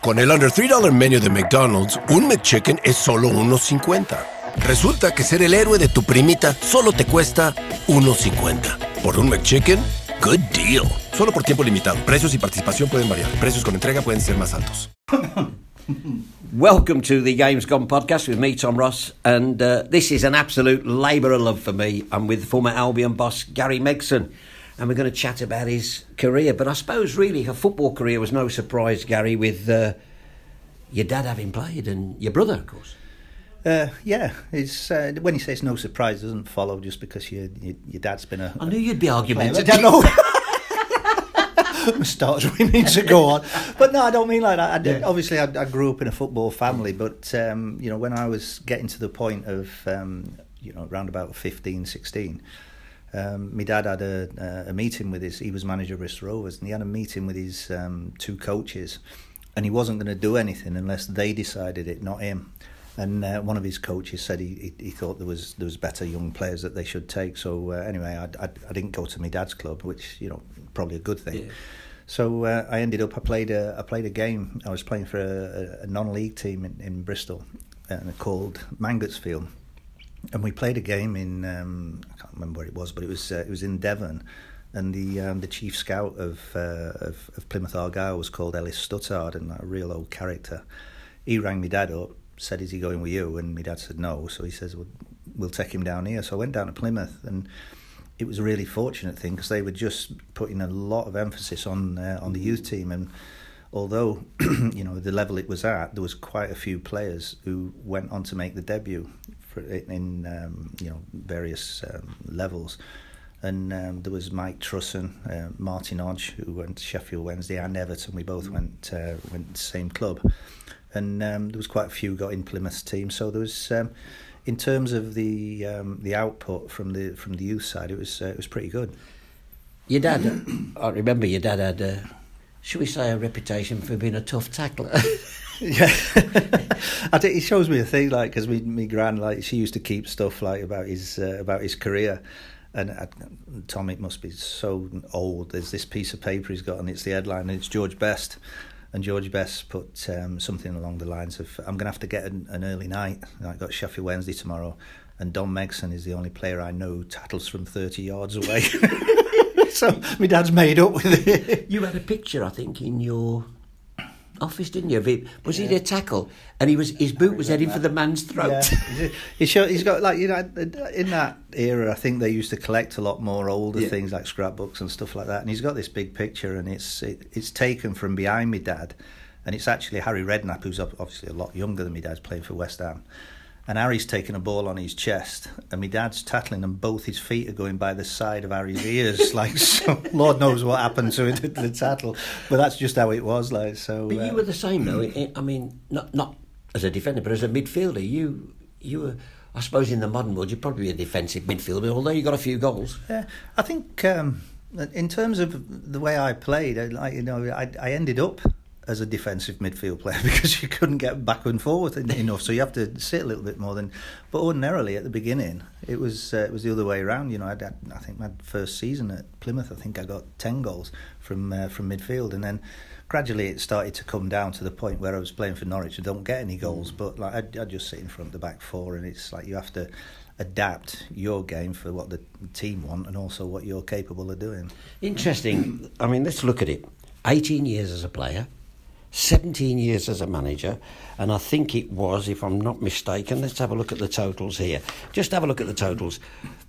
Con el Under $3 Menu de McDonald's, un McChicken es solo $1.50. Resulta que ser el héroe de tu primita solo te cuesta $1.50. Por un McChicken, good deal. Solo por tiempo limitado. Precios y participación pueden variar. Precios con entrega pueden ser más altos. Welcome to the Games Gone podcast with me, Tom Ross, and this is an absolute labour of love for me. I'm with former Albion boss Gary Megson, and we're going to chat about his career. But I suppose really her football career was no surprise, Gary, with your dad having played and your brother, of course. Yeah, it's when you say it's no surprise, it doesn't follow just because your dad's been a... I knew you'd be argumentative. I don't know. Starts we need to go on, but no, I don't mean like that. Obviously, I grew up in a football family, but when I was getting to the point of around about 15, 16, my dad had a meeting with he was manager of Bristol Rovers, and he had a meeting with his two coaches, and he wasn't going to do anything unless they decided it, not him. And one of his coaches said he thought there was better young players that they should take. So anyway, I didn't go to my dad's club, which probably a good thing. Yeah. So I ended up I played a game. I was playing for a non-league team in Bristol, called Mangotsfield, and we played a game in I can't remember where it was, but it was in Devon, and the chief scout of Plymouth Argyle was called Ellis Stuttard, and a real old character. He rang my dad up, said, "Is he going with you?" And my dad said no. So he says, "Well, we'll take him down here." So I went down to Plymouth, and it was a really fortunate thing because they were just putting a lot of emphasis on the youth team. And although the level it was at, there was quite a few players who went on to make the debut in various levels. And there was Mike Trusson, Martin Hodge, who went to Sheffield Wednesday, and Everton. We both went to the same club. And there was quite a few got in Plymouth's team. So there was, in terms of the output from the youth side, it was pretty good. Your dad, I remember your dad had, should we say, a reputation for being a tough tackler. Yeah, I think he shows me a thing because me gran, she used to keep stuff about his career. And Tom, it must be so old. There's this piece of paper he's got, and it's the headline, and it's George Best. And George Best put something along the lines of, "I'm going to have to get an early night. I got Sheffield Wednesday tomorrow, and Don Megson is the only player I know who tackles from 30 yards away." So my dad's made up with it. You had a picture, I think, in your office, didn't you? Was he a tackle? And his boot was heading for the man's throat. Yeah. He's got in that era, I think they used to collect a lot more older things like scrapbooks and stuff like that. And he's got this big picture, and it's taken from behind my dad, and it's actually Harry Redknapp, who's obviously a lot younger than my dad's, playing for West Ham. And Harry's taking a ball on his chest, and my dad's tackling, and both his feet are going by the side of Harry's ears. So Lord knows what happened to the tackle, but that's just how it was. So. But you were the same, though. I mean, not as a defender, but as a midfielder. You were, I suppose, in the modern world, you'd probably be a defensive midfielder, although you got a few goals. Yeah, I think in terms of the way I played, I ended up as a defensive midfield player because you couldn't get back and forward enough, so you have to sit a little bit more than. But ordinarily at the beginning, it was the other way around. I think my first season at Plymouth, I think I got 10 goals from midfield, and then gradually it started to come down to the point where I was playing for Norwich. I don't get any goals, but I'd just sit in front of the back four, and it's like you have to adapt your game for what the team want and also what you're capable of doing. Interesting. I mean, let's look at it. 18 years as a player, 17 years as a manager, and I think it was, if I'm not mistaken, let's have a look at the totals here. Just have a look at the totals.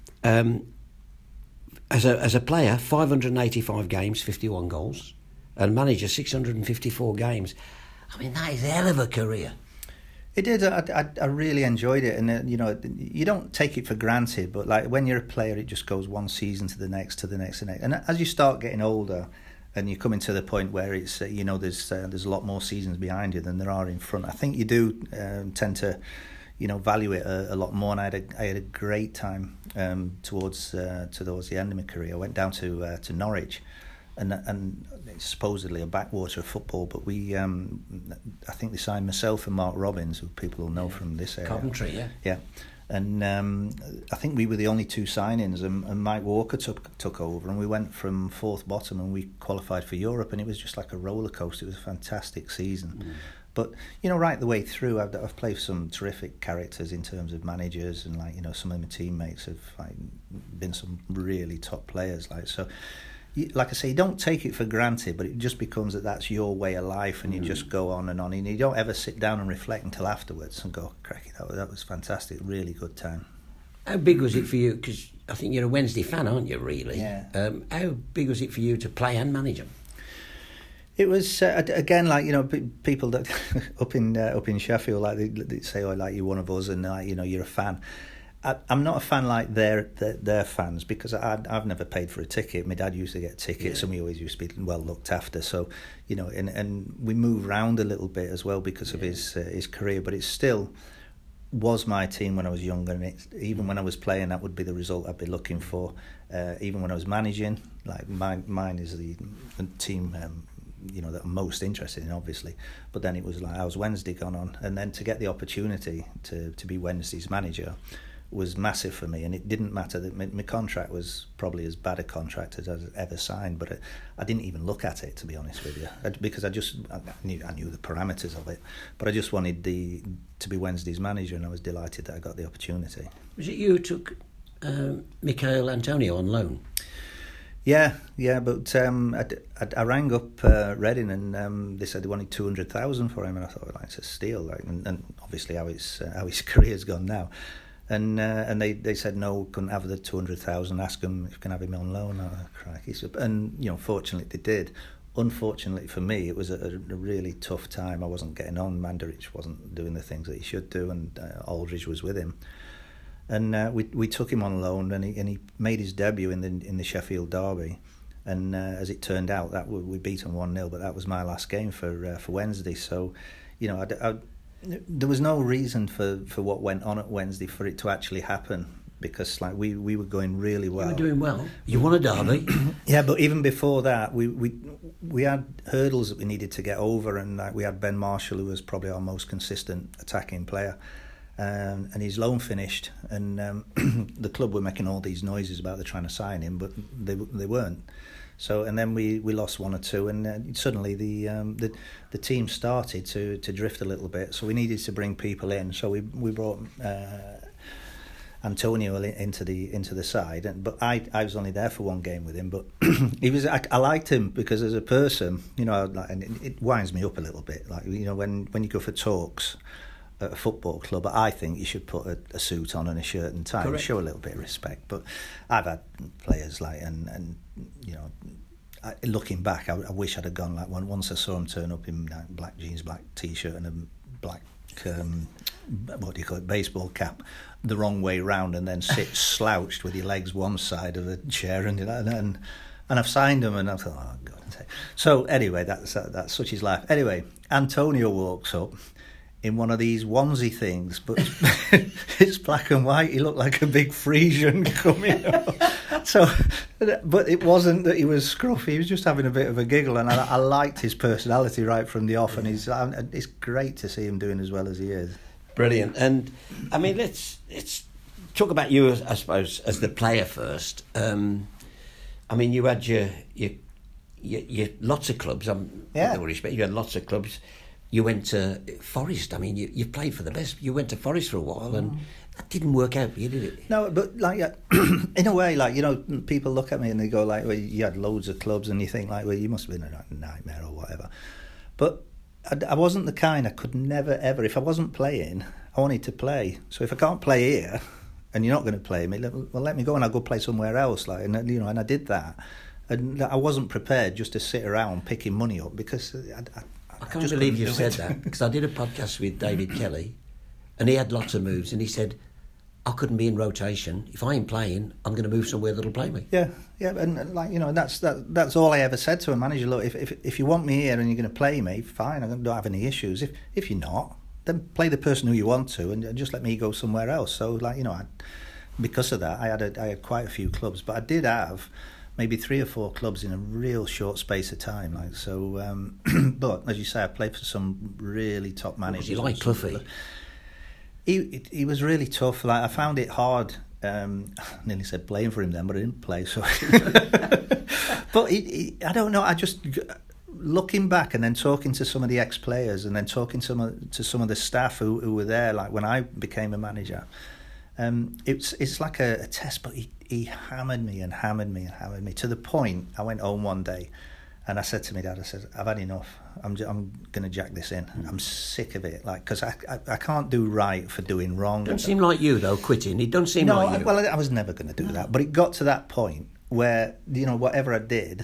As a player, 585 games, 51 goals, and manager, 654 games. I mean, that is a hell of a career. It did. I really enjoyed it, and you don't take it for granted. But when you're a player, it just goes one season to the next, to the next, to the next. And as you start getting older, and you're coming to the point where it's there's a lot more seasons behind you than there are in front. I think you do tend to value it a lot more. And I had a great time towards the end of my career. I went down to Norwich, and it's supposedly a backwater of football, but we I think they signed myself and Mark Robbins, who people will know from this area. Coventry, yeah. Yeah. And I think we were the only two signings, and Mike Walker took over, and we went from fourth bottom, and we qualified for Europe, and it was just like a roller coaster. It was a fantastic season. But right the way through, I've played for some terrific characters in terms of managers, and some of my teammates have been some really top players. So, like I say, you don't take it for granted, but it just becomes that's your way of life, and you just go on, and you don't ever sit down and reflect until afterwards and go, "Cracky, that was fantastic, really good time." How big was it for you? Because I think you're a Wednesday fan, aren't you? Really? Yeah. How big was it for you to play and manage them? It was again, people that up in Sheffield, they say, "Oh, you're one of us," and you're a fan. I'm not a fan like their fans, because I've never paid for a ticket. My dad used to get tickets, and we always used to be well looked after. So and we move around a little bit as well because of his career. But it still was my team when I was younger, and even when I was playing, that would be the result I'd be looking for. Even when I was managing, mine is the team. That I'm most interested in, obviously. But then it was I was Wednesday gone on, and then to get the opportunity to be Wednesday's manager was massive for me. And it didn't matter that my contract was probably as bad a contract as I've ever signed, but I didn't even look at it, to be honest with you, because I knew the parameters of it. But I just wanted to be Wednesday's manager, and I was delighted that I got the opportunity. Was it you who took Michael Antonio on loan? Yeah, but I rang up Reading, and they said they wanted 200,000 for him, and I thought, it's a steal, and obviously how his career's gone now, and they said no, couldn't have the 200,000. Ask him if you can have him on loan. Crikey. And fortunately they did. Unfortunately for me, it was a really tough time. I wasn't getting on. Mandaric wasn't doing the things that he should do, and Aldridge was with him. And we took him on loan, and he made his debut in the Sheffield derby, and as it turned out, that we beat him 1-0. But that was my last game for Wednesday. So, there was no reason for what went on at Wednesday for it to actually happen, because we were going really well. You were doing well. You won a derby. Yeah, but even before that, we had hurdles that we needed to get over, and we had Ben Marshall, who was probably our most consistent attacking player. And his loan finished, and the club were making all these noises about they're trying to sign him, but they weren't. So, and then we lost 1 or 2, and suddenly the team started to drift a little bit. So we needed to bring people in. So we brought Antonio into the side, but I was only there for 1 game with him. But I liked him because as a person, and it winds me up a little bit. When you go for talks at a football club, I think you should put a suit on and a shirt and tie. Correct. Show a little bit of respect. But I've had players looking back, I wish I'd have gone like one. Once I saw him turn up in black jeans, black t-shirt, and a black baseball cap, the wrong way round, and then sit slouched with your legs one side of a chair, and I've signed him, and I thought, oh God. So anyway, that's such his life. Anyway, Antonio walks up in one of these onesie things, but it's black and white. He looked like a big Frisian coming up. So, but it wasn't that he was scruffy. He was just having a bit of a giggle, and I liked his personality right from the off. And it's great to see him doing as well as he is. Brilliant. And I mean, let's talk about you, I suppose, as the player first. I mean, you had your lots of clubs. With all respect, you had lots of clubs. You went to Forest. I mean, you played for the best. You went to Forest for a while, and that didn't work out for you, did it? No, but in a way, people look at me and they go well, you had loads of clubs, and you think well, you must have been a nightmare or whatever. But I wasn't the kind. I could never ever. If I wasn't playing, I wanted to play. So if I can't play here, and you're not going to play me, well, let me go and I'll go play somewhere else. And I did that, and I wasn't prepared just to sit around picking money up because I can't believe you said that, because I did a podcast with David Kelly, and he had lots of moves, and he said, I couldn't be in rotation. If I ain't playing, I'm going to move somewhere that'll play me. Yeah, and that's all I ever said to a manager. Look, if you want me here and you're going to play me, fine, I don't have any issues. If you're not, then play the person who you want to, and just let me go somewhere else. So because of that, I had quite a few clubs, but I did have maybe 3 or 4 clubs in a real short space of time. But as you say, I played for some really top managers. You like Cloughie? He was really tough. Like, I found it hard. I nearly said playing for him then, but I didn't play. So, but I don't know. I just, looking back and then talking to some of the ex-players and then talking to some of the staff who were there, like when I became a manager, it's like a test. But he hammered me and hammered me and hammered me to the point I went home one day. And I said to my dad, I said, I've had enough. I'm going to jack this in. I'm sick of it. Like, because I can't do right for doing wrong. Don't seem like you, though, quitting. It don't seem like you. Well, I was never going to do that. But it got to that point where, whatever I did,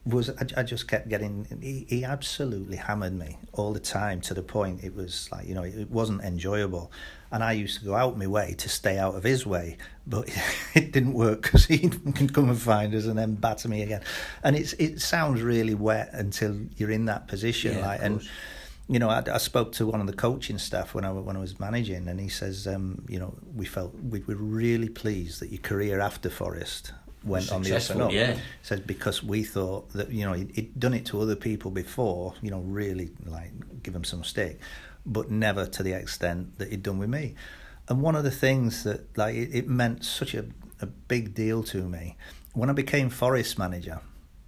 I just kept getting... He absolutely hammered me all the time to the point it was like, it wasn't enjoyable. And I used to go out my way to stay out of his way, but it didn't work because he can come and find us and then batter me again. And it sounds really wet until you're in that position. Yeah, like, and I spoke to one of the coaching staff when I was managing, and he says, we were really pleased that your career after Forest went on the up and up. Yeah. He said, because we thought that he'd done it to other people before, really like give them some stick, but never to the extent that he'd done with me. And one of the things that like it meant such a big deal to me when I became Forest manager.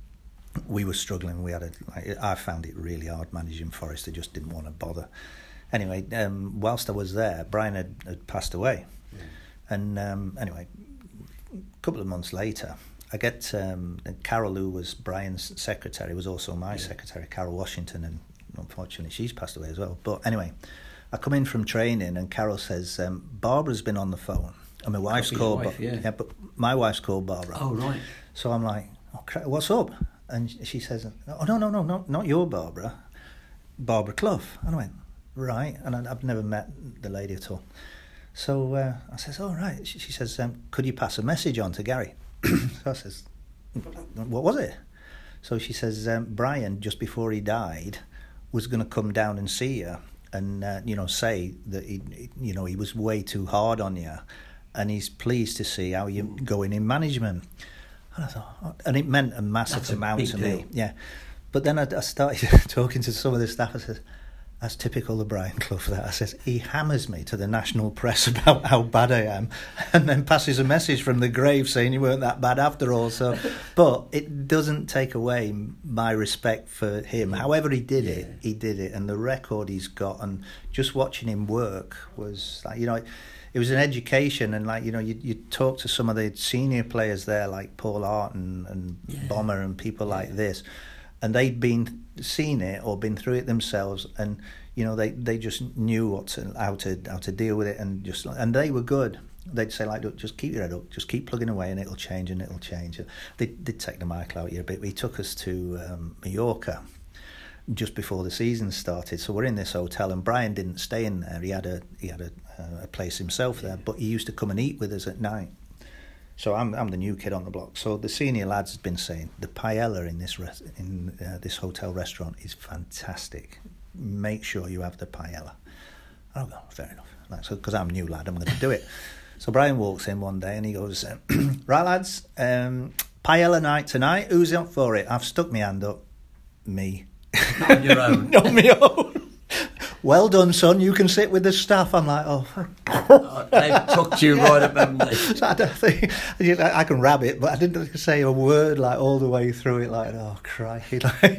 We were struggling. I found it really hard managing Forest. I just didn't want to bother. Anyway, whilst I was there, Brian had passed away, and anyway, a couple of months later, I get Carol, who was Brian's secretary, was also my secretary, Carol Washington, and unfortunately she's passed away as well. But anyway, I come in from training and Carol says, Barbara's been on the phone. And my wife's called... but my wife's called Barbara. Oh, right. So I'm like, what's up? And she says, oh, no, not your Barbara. Barbara Clough. And I went, right. And I've never met the lady at all. So I says, oh, right. She says, could you pass a message on to Gary? So I says, what was it? So she says, Brian, just before he died, was going to come down and see you and, say that, he was way too hard on you and he's pleased to see how you're going in management. And I thought, and it meant a massive amount to me. Yeah. But then I started talking to some of the staff. I said, that's typical of Brian Clough, that. I says, he hammers me to the national press about how bad I am and then passes a message from the grave saying you weren't that bad after all. So, but it doesn't take away my respect for him. However he did it, he did it. And the record he's got, and just watching him work was like, it was an education. And like, you talk to some of the senior players there, like Paul Hart and Bomber and people like this, and they'd seen it or been through it themselves, and they just knew how to deal with it, and they were good. They'd say, like, look, just keep your head up, just keep plugging away, and it'll change. They did take the mic out here a bit. He took us to Mallorca just before the season started, so we're in this hotel, and Brian didn't stay in there. He had a place himself there, but he used to come and eat with us at night. So I'm the new kid on the block. So the senior lads had been saying the paella in this hotel restaurant is fantastic. Make sure you have the paella. Oh, well, fair enough. Like, so because I'm a new lad, I'm going to do it. So Brian walks in one day and he goes, right lads, paella night tonight. Who's up for it? I've stuck my hand up. Me. Not on your own. Not my own. Well done, son. You can sit with the staff. I'm like, they've tucked you right up, haven't they? So I don't think I can rab it, but I didn't say a word like all the way through it. Like, oh, crikey!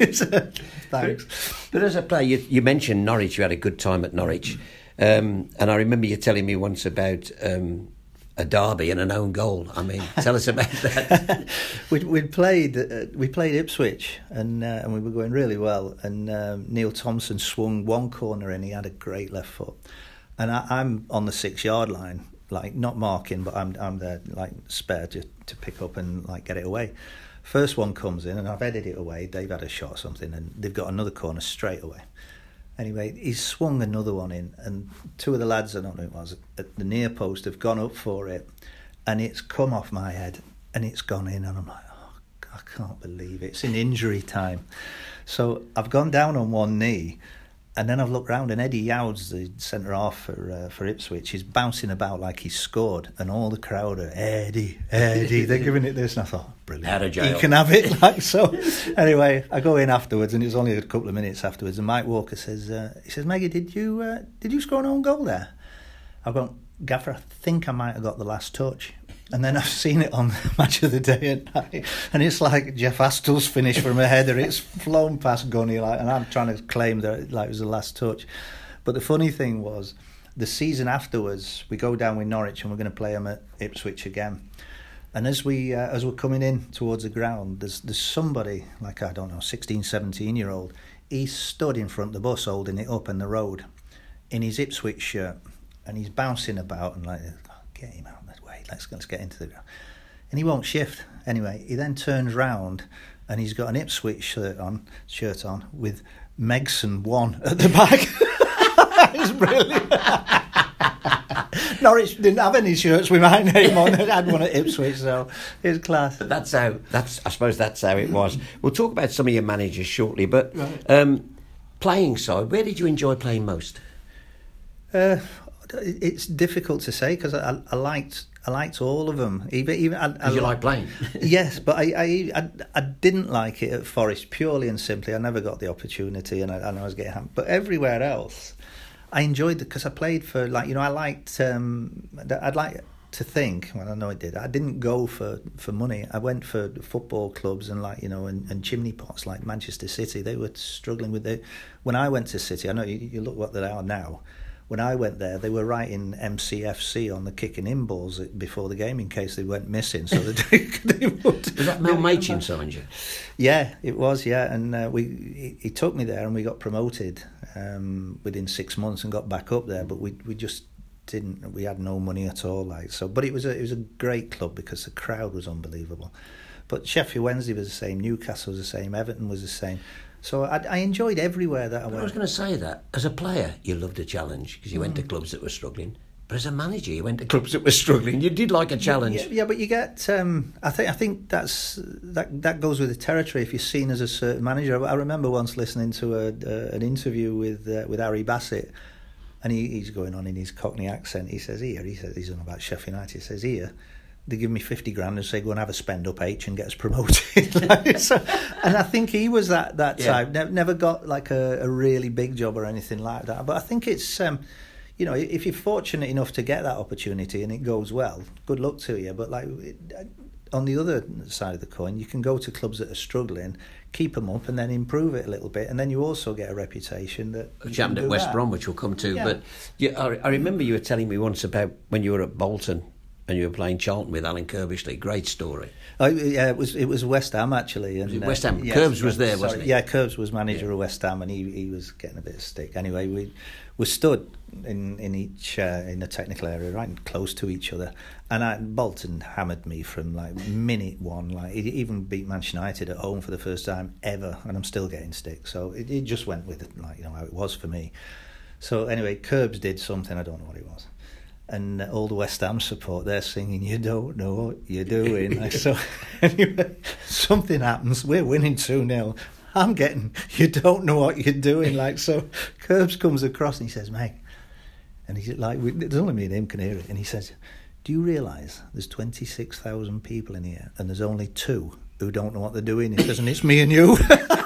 Thanks. But as a player, you mentioned Norwich. You had a good time at Norwich, and I remember you telling me once about a derby and an own goal. I mean, tell us about that. we played Ipswich and we were going really well, and Neil Thompson swung one corner and he had a great left foot, and I'm on the 6-yard line, like not marking, but I'm there like spare to pick up and like get it away. First one comes in and I've headed it away. They've had a shot or something and they've got another corner straight away. Anyway, he's swung another one in, and two of the lads, I don't know who it was, at the near post have gone up for it, and it's come off my head, and it's gone in, and I'm like, oh, I can't believe it. It's in injury time. So I've gone down on one knee, and then I've looked round, and Eddie Youds, the centre-half for Ipswich, is bouncing about like he's scored, and all the crowd are, Eddie, they're giving it this, and I thought, brilliant. Out of jail. He can have it, like so. Anyway, I go in afterwards, and it was only a couple of minutes afterwards, and Mike Walker says, he says, Maggie, did you score an own goal there? I've gone, Gaffer, I think I might have got the last touch. And then I've seen it on Match of the Day at night, and it's like Jeff Astle's finish from a header. It's flown past Gunny, like, and I'm trying to claim that it was the last touch. But the funny thing was, the season afterwards, we go down with Norwich and we're going to play them at Ipswich again. And as we're coming in towards the ground, there's somebody, like, I don't know, 16, 17-year-old. He stood in front of the bus holding it up in the road in his Ipswich shirt, and he's bouncing about and like, get him out of the way, let's get into the ground. And he won't shift. Anyway, he then turns round and he's got an Ipswich shirt on with Megson 1 at the back. It's brilliant. Norwich didn't have any shirts with my name on. It had one at Ipswich, so it was class. I suppose that's how it was. We'll talk about some of your managers shortly, but playing side, where did you enjoy playing most? It's difficult to say because I liked all of them. Even you like playing? Yes, but I didn't like it at Forest purely and simply. I never got the opportunity, and I was getting hammered. But everywhere else, I enjoyed it because I played for, like, I liked. I'd like to think, well, I know I did. I didn't go for money. I went for football clubs and and chimney pots like Manchester City. They were struggling with it. When I went to City, I know you look what they are now. When I went there, they were writing MCFC on the kicking in balls before the game in case they went missing. So that they would. Was that Mel Machin signed you? Yeah, it was. Yeah, and he took me there, and we got promoted within 6 months and got back up there. But we just didn't. We had no money at all. But it was a great club because the crowd was unbelievable. But Sheffield Wednesday was the same. Newcastle was the same. Everton was the same. So I enjoyed everywhere that I went. I was going to say that. As a player, you loved a challenge because you went to clubs that were struggling. But as a manager, you went to clubs that were struggling. You did like a challenge. Yeah, but you get... I think that goes with the territory if you're seen as a certain manager. I remember once listening to an interview with Harry Bassett, and he's going on in his Cockney accent. He says, he's on about Sheffield United. He says, here, they give me 50 grand and say, go and have a spend up H and get us promoted. And I think he was that type. Never got like a really big job or anything like that. But I think it's, if you're fortunate enough to get that opportunity and it goes well, good luck to you. But on the other side of the coin, you can go to clubs that are struggling, keep them up and then improve it a little bit. And then you also get a reputation that... Which happened at West Brom, which we'll come to. Yeah. But I remember you were telling me once about when you were at Bolton and you were playing Charlton with Alan Kirbishley. Great story. Oh, yeah, it was West Ham actually. And, West Ham. Curbs was there, wasn't he? Yeah, Curbs was manager of West Ham, and he was getting a bit of stick. Anyway, we stood in a technical area, right close to each other, and Bolton hammered me from minute one. He even beat Manchester United at home for the first time ever, and I'm still getting stick. So it just went with it, how it was for me. So anyway, Curbs did something, I don't know what it was. And all the West Ham support, they're singing, you don't know what you're doing. So anyway, something happens, we're winning 2-0. I'm getting, you don't know what you're doing. So Curbs comes across and he says, mate, and he's there's only me and him can hear it. And he says, do you realise there's 26,000 people in here and there's only 2 who don't know what they're doing? He says, and it's me and you.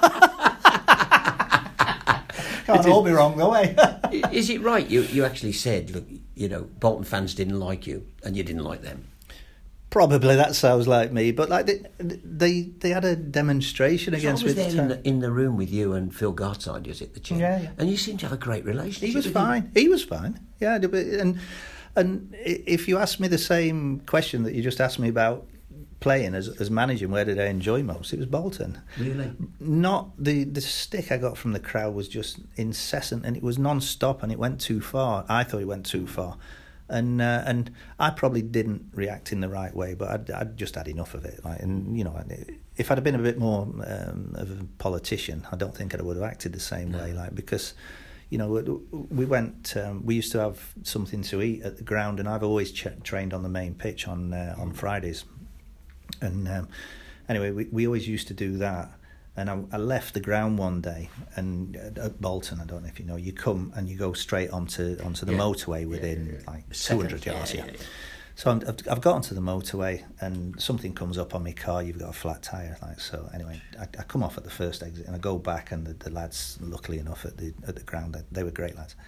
Can't all be wrong though, eh? Is it right? You actually said, look, Bolton fans didn't like you, and you didn't like them. Probably that sounds like me, but they had a demonstration against. I was there in the room with you and Phil Gartside, was it, the chair? Yeah. And you seemed to have a great relationship. He was fine. He was fine. Yeah, and if you ask me the same question that you just asked me about playing as managing, where did I enjoy most? It was Bolton. Really? Not the stick I got from the crowd was just incessant, and it was non-stop, and it went too far. I thought it went too far, and I probably didn't react in the right way, but I'd just had enough of it. If I'd have been a bit more of a politician, I don't think I would have acted the same way. Because we went. We used to have something to eat at the ground, and I've always trained on the main pitch on Fridays. And anyway, we always used to do that. And I left the ground one day, and at Bolton, I don't know if you know, you come and you go straight onto the motorway within 200 yards. Yeah. So I've got onto the motorway, and something comes up on my car. You've got a flat tyre. So anyway, I come off at the first exit, and I go back, and the lads, luckily enough, at the ground, they were great lads.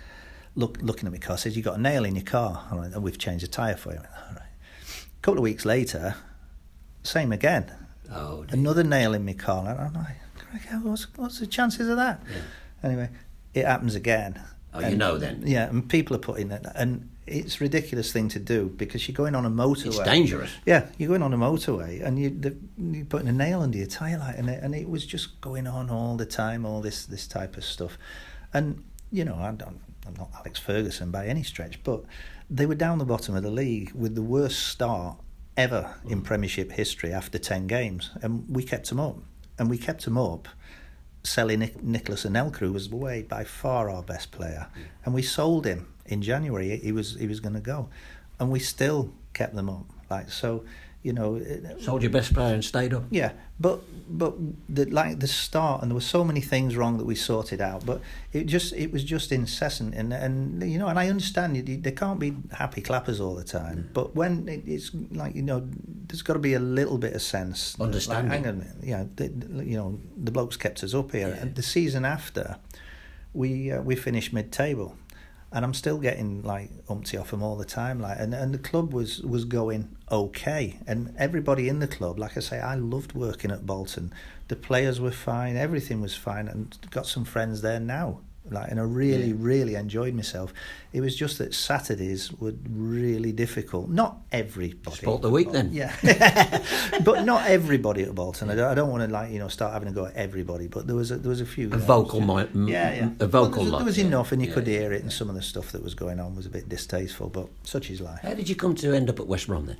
looking at my car, says, "You got a nail in your car." I went, "Oh, we've changed the tyre for you." I went, "All right." A couple of weeks later, same again. Oh, dear. Another nail in my car. And I'm like, what's the chances of that? Yeah. Anyway, it happens again. Oh, you know then. Yeah, and people are putting it, and it's a ridiculous thing to do because you're going on a motorway. It's dangerous. Yeah, you're going on a motorway and you're putting a nail under your tyre light, and it was just going on all the time, all this type of stuff. And, you know, I'm not Alex Ferguson by any stretch, but they were down the bottom of the league with the worst start ever in Premiership history after 10 games, and we kept them up. And we kept them up selling Nicholas Anelka, who was by far our best player, and we sold him in January. He was going to go, and we still kept them up. Like, so, you know, Sold your best player and stayed up. yeah. But the start, and there were so many things wrong that we sorted out. But it was just incessant, and you know, and I understand they can't be happy clappers all the time. But when it's like, you know, there's got to be a little bit of sense, Understanding. Like, hang on a minute, you know, the blokes kept us up here. Yeah. And the season after, we finished mid-table. And I'm still getting like umpty off them all the time, like, and the club was going okay, and everybody in the club, like I say, I loved working at Bolton. The players were fine, everything was fine, and got some friends there now, like, and I really enjoyed myself. It was just that Saturdays were really difficult. Not everybody. Sport the week then. Yeah, but not everybody at Bolton. I don't want to, like, you know, start having a go at everybody, but there was a few. A vocal yeah. A vocal There was lot, enough, and you yeah. could hear it, and some of the stuff that was going on was a bit distasteful, but such is life. How did you come to end up at West Brom then?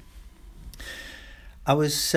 I was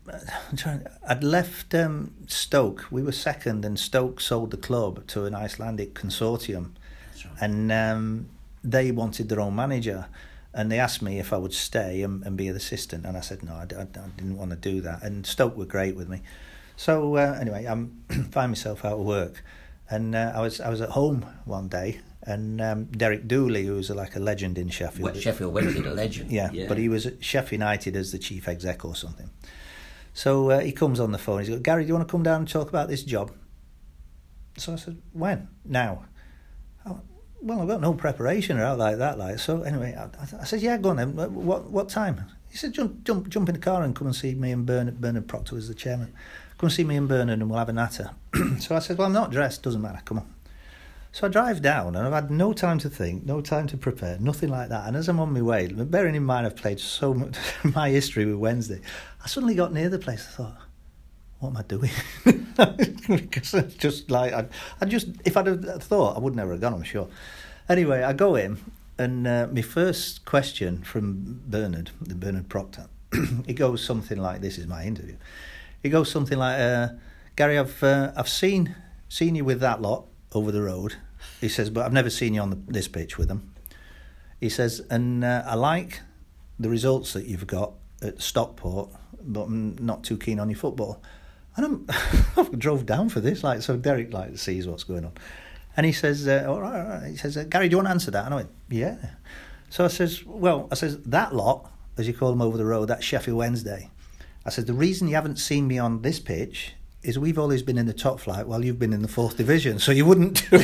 I'd left Stoke. We were second, and Stoke sold the club to an Icelandic consortium. That's right. And they wanted their own manager, and they asked me if I would stay and be an assistant, and I said no, I didn't want to do that. And Stoke were great with me. So anyway, I find myself out of work, and I was at home one day, and Derek Dooley, who was like a legend in Sheffield. Sheffield Wednesday, a legend. Yeah, but he was at Sheffield United as the chief exec or something. So he comes on the phone. He's like, "Gary, do you want to come down and talk about this job?" So I said, "When? Now?" "Oh, well, I've got no preparation or out like that. Like, so anyway, I said, "Yeah, go on then. What time?" He said, "Jump in the car and come and see me and Bernard Proctor was the chairman. Come and see me and Bernard and we'll have a natter." So I said, "Well, I'm not dressed. Doesn't matter. Come on." So I drive down, and I've had no time to think, no time to prepare, nothing like that. And as I'm on my way, bearing in mind I've played so much my history with Wednesday, I suddenly got near the place. I thought, what am I doing? Because it's just like, if I'd have thought, I would never have gone, I'm sure. Anyway, I go in, and my first question from Bernard Proctor, it goes something like, this is my interview. It goes something like, "Gary, I've seen you with that lot over the road." He says, "But I've never seen you on this pitch with them." He says, "And I like the results that you've got at Stockport, but I'm not too keen on your football." And I drove down for this, like, so Derek like sees what's going on, and he says, all right. He says, "Gary, do you want to answer that?" And I went, "Yeah." So I says, "That lot, as you call them over the road, that's Sheffield Wednesday." I said, "The reason you haven't seen me on this pitch is we've always been in the top flight while you've been in the 4th division, so you wouldn't do."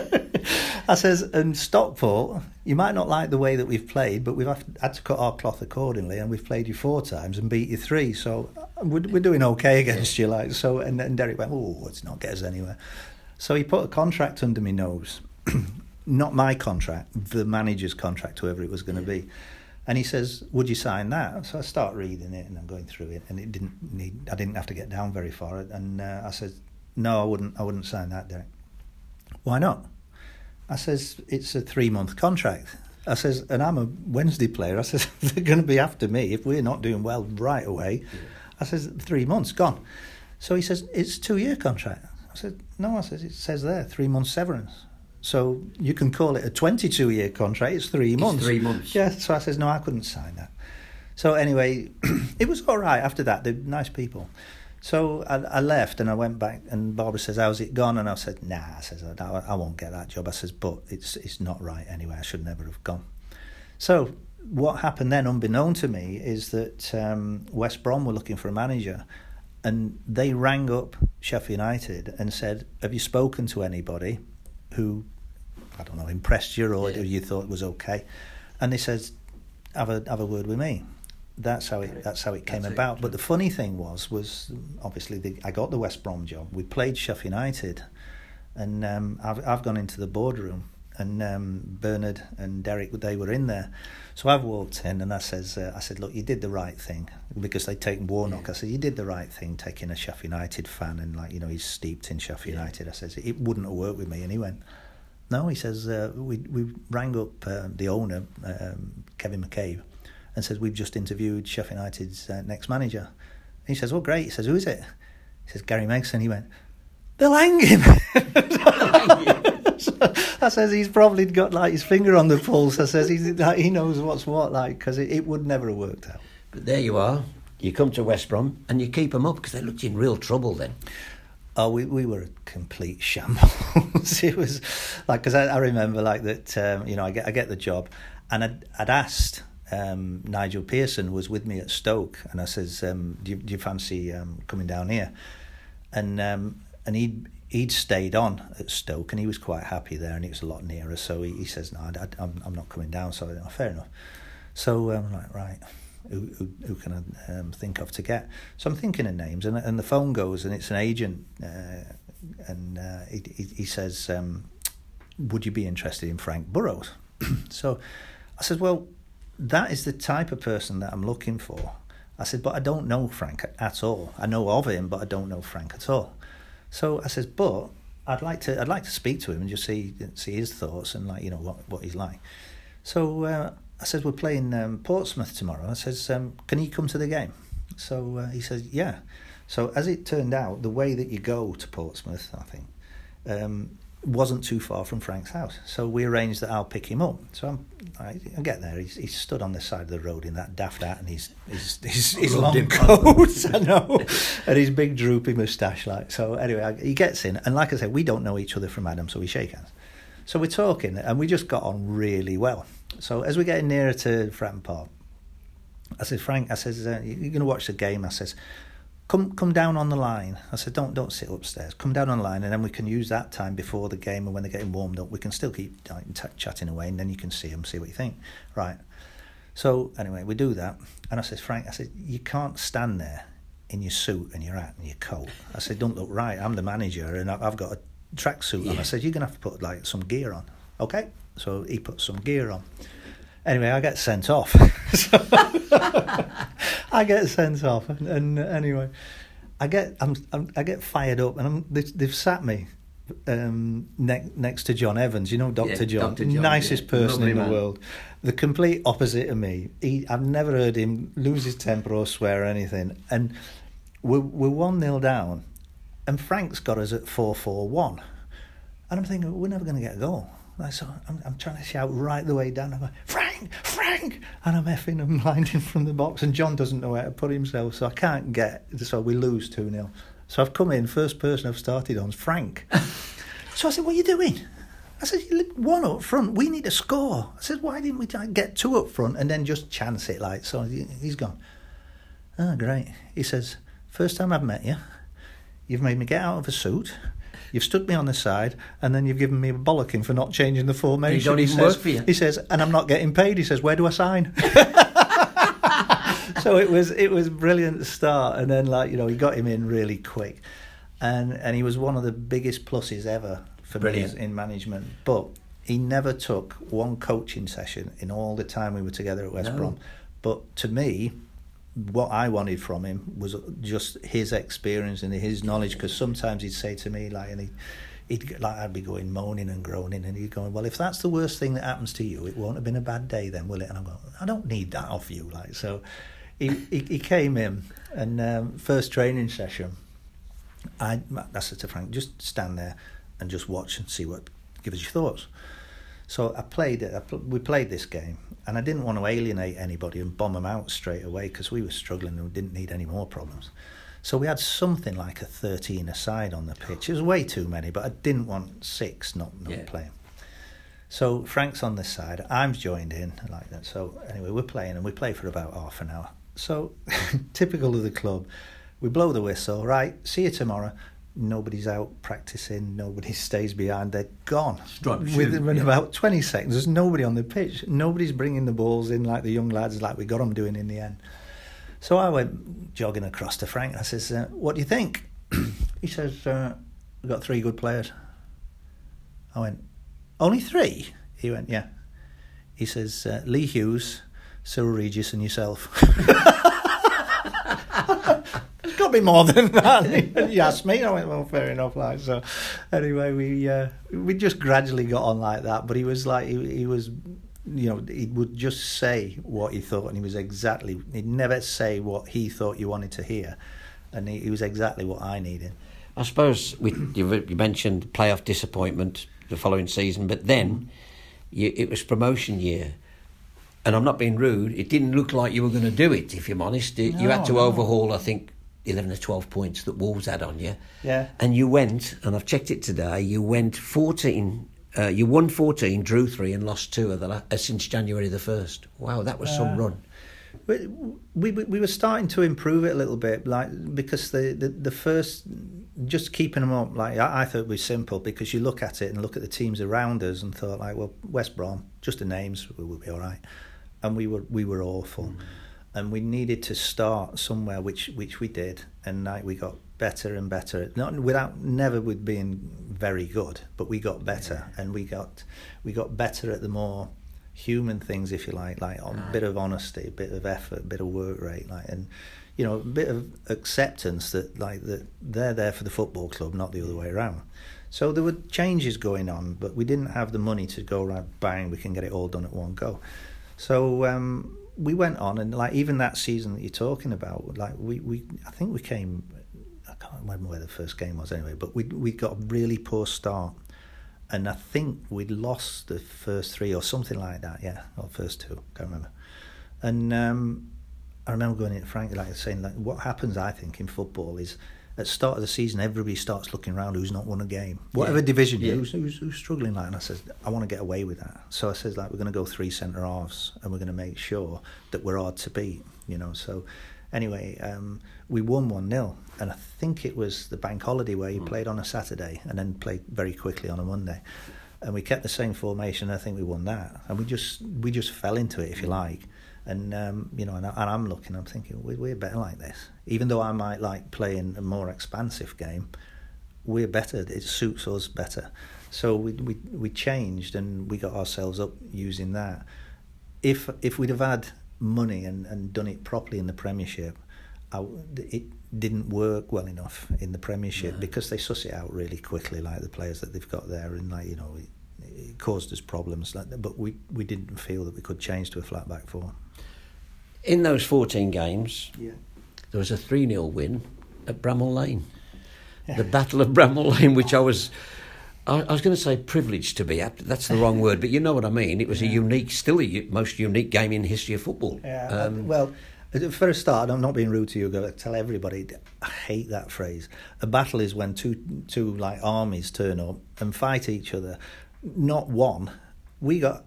I says, "And Stockport, you might not like the way that we've played, but we've had to cut our cloth accordingly, and we've played you 4 times and beat you 3, so we're doing okay against you." Like, so, and Derek went, "Oh, let's not get us anywhere." So he put a contract under my nose, not my contract, the manager's contract, whoever it was going to be. And he says, "Would you sign that?" So I start reading it, and I'm going through it, and I didn't have to get down very far. And I said, "No, I wouldn't sign that, Derek." "Why not?" I says, "It's a 3-month contract." I says, "And I'm a Wednesday player." I says, "They're going to be after me if we're not doing well right away." I says, 3 months, gone. So he says, "It's a 2-year contract." I said, "No," I says, "it says there, 3 months severance. So you can call it a 22-year contract. It's 3 months. It's 3 months. Yeah. So I says, "No, I couldn't sign that." So anyway, it was all right after that. They're nice people. So I left and I went back, and Barbara says, "How's it gone?" And I said, "Nah," I says, I won't get that job." I says, "But it's not right anyway. I should never have gone." So what happened then, unbeknown to me, is that West Brom were looking for a manager, and they rang up Sheffield United and said, "Have you spoken to anybody who I don't know, impressed you or you thought it was okay. And they says, have a word with me. That's how it came about. But the funny thing was obviously I got the West Brom job. We played Sheffield United, and I've gone into the boardroom, and Bernard and Derek, they were in there. So I've walked in and I said, look, you did the right thing, because they'd taken Warnock. Yeah. I said, you did the right thing taking a Sheffield United fan, and he's steeped in Sheffield United. I said, it wouldn't have worked with me. And he went, no, he says, we rang up the owner, Kevin McCabe, and says, we've just interviewed Sheffield United's next manager. And he says, oh, great. He says, who is it? He says, Gary Megson. He went, they'll hang him. I says, he's probably got his finger on the pulse. I says, he knows what's what, because it would never have worked out. But there you are. You come to West Brom and you keep them up, because they looked in real trouble then. Oh, we were a complete shambles. It was because I remember that. I get the job, and I'd asked Nigel Pearson was with me at Stoke, and I says, do you fancy coming down here? And he'd stayed on at Stoke, and he was quite happy there, and it was a lot nearer. So he says, no, I'm not coming down. So fair enough. So I'm like, right, who can I think of to get? So I'm thinking of names, and the phone goes, and it's an agent, and he says, would you be interested in Frank Burrows? So I said, well, that is the type of person that I'm looking for. I said, but I don't know Frank at all. I know of him, but I don't know Frank at all. So I says, but I'd like to speak to him and just see his thoughts and what he's like. So I says, we're playing Portsmouth tomorrow. I says, can you come to the game? So he says, yeah. So as it turned out, the way that you go to Portsmouth, I think, wasn't too far from Frank's house. So we arranged that I'll pick him up. So I get there. He's stood on the side of the road in that daft hat and his long coat, I know, and his big droopy moustache. So anyway, he gets in, and like I said, we don't know each other from Adam, so we shake hands. So we're talking, and we just got on really well. So as we're getting nearer to Fratton Park, I said, Frank, I says, you're going to watch the game. I says, Come down on the line. I said, don't sit upstairs. Come down on the line, and then we can use that time before the game, and when they're getting warmed up, we can still keep chatting away, and then you can see them, see what you think. Right. So anyway, we do that, and I said, Frank, I said, you can't stand there in your suit and your hat and your coat. I said, don't look right. I'm the manager, and I've got a tracksuit on. I said, you're going to have to put some gear on. Okay. So he put some gear on. Anyway, I get sent off. I get sent off, and anyway, I get fired up, and they've sat me next to John Evans. You know, Dr. John, nicest person in the world. The complete opposite of me. I've never heard him lose his temper or swear or anything. And we're 1-0 down, and Frank's got us at 4-4-1, and I'm thinking we're never going to get a goal. So I'm trying to shout right the way down. I'm like, Frank! And I'm effing and blinding from the box. And John doesn't know where to put himself, so I can't get. So we lose 2-0. So I've come in, first person I've started on is Frank. So I said, what are you doing? I said, one up front, we need to score. I said, why didn't we get two up front and then just chance it? So he's gone, oh, great. He says, first time I've met you, you've made me get out of a suit. You've stood me on the side, and then you've given me a bollocking for not changing the formation. You don't even work for you. He says, and I'm not getting paid. He says, where do I sign? So it was a brilliant start, and then he got him in really quick, and he was one of the biggest pluses ever for me in management. But he never took one coaching session in all the time we were together at West Brom. But to me, what I wanted from him was just his experience and his knowledge, because sometimes he'd say to me, and I'd be going moaning and groaning, and he'd go, well, if that's the worst thing that happens to you, it won't have been a bad day then, will it? And I'm going, I don't need that off you. So he came in, and first training session, I said to Frank, just stand there and just watch and give us your thoughts. So we played this game, and I didn't want to alienate anybody and bomb them out straight away, because we were struggling and we didn't need any more problems. So we had something like a 13 aside on the pitch. It was way too many, but I didn't want 6 not playing. So Frank's on this side, I'm joined in like that. So anyway, we're playing, and we play for about half an hour. So typical of the club, we blow the whistle, right, see you tomorrow. nobody's out practicing, nobody stays behind, they're gone. Within about 20 seconds, there's nobody on the pitch. Nobody's bringing the balls in like the young lads, like we got them doing in the end. So I went jogging across to Frank. I says, what do you think? He says, we've got 3 good players. I went, only 3? He went, yeah. He says, Lee Hughes, Cyril Regis and yourself. It's got to be more than that. And he asked me. I went, well, fair enough. Like, so anyway, we just gradually got on like that. But he was like, he was, you know, he would just say what he thought, and he'd never say what he thought you wanted to hear. And he was exactly what I needed. I suppose you mentioned playoff disappointment the following season, but then it was promotion year. And I'm not being rude, it didn't look like you were going to do it, if I'm honest. You had to overhaul, I think, 11 or 12 points that Wolves had on you. Yeah. And you went, and I've checked it today, you went 14, you won 14, drew 3 and lost 2 since January the 1st. Wow, that was some run. We were starting to improve it a little bit, like, because the first, just keeping them up, like, I thought it was simple, because you look at it and look at the teams around us and thought, like, well, West Brom, just the names, we will be all right. And we were awful. And we needed to start somewhere, which we did, and like, we got better and better. Never with being very good, but we got better, and we got better at the more human things, if you like on a bit of honesty, a bit of effort, a bit of work rate, like, and you know, a bit of acceptance that they're there for the football club, not the other way around. So there were changes going on, but we didn't have the money to go right, bang, we can get it all done at one go. So we went on, and like, even that season that you're talking about, like, I think we came, I can't remember where the first game was anyway, but we got a really poor start. And I think we'd lost the first 3 or something like that, yeah, or first 2, can't remember. And I remember going in to Frank, like, saying, like, what happens, I think, in football is at the start of the season, everybody starts looking around who's not won a game, whatever division, who's struggling, like. And I said, I want to get away with that. So I said, like, we're going to go 3 centre halves, and we're going to make sure that we're hard to beat, you know. So anyway, we won 1-0, and I think it was the bank holiday where you played on a Saturday and then played very quickly on a Monday, and we kept the same formation. I think we won that, and we just fell into it, if you like. And you know, and I'm looking, I'm thinking, we're better like this. Even though I might like playing a more expansive game, we're better. It suits us better. So we changed, and we got ourselves up using that. If we'd have had money and done it properly in the Premiership, it didn't work well enough in the Premiership, because they suss it out really quickly, like the players that they've got there, and like, you know, it caused us problems. But we didn't feel that we could change to a flat back 4. In those 14 games, there was a 3-0 win at Bramall Lane. The Battle of Bramall Lane, which I was going to say privileged to be at. That's the wrong word, but you know what I mean. It was still a most unique game in the history of football. Yeah. Well, for a start, I'm not being rude to you, but I tell everybody, I hate that phrase. A battle is when two like armies turn up and fight each other. Not one. We got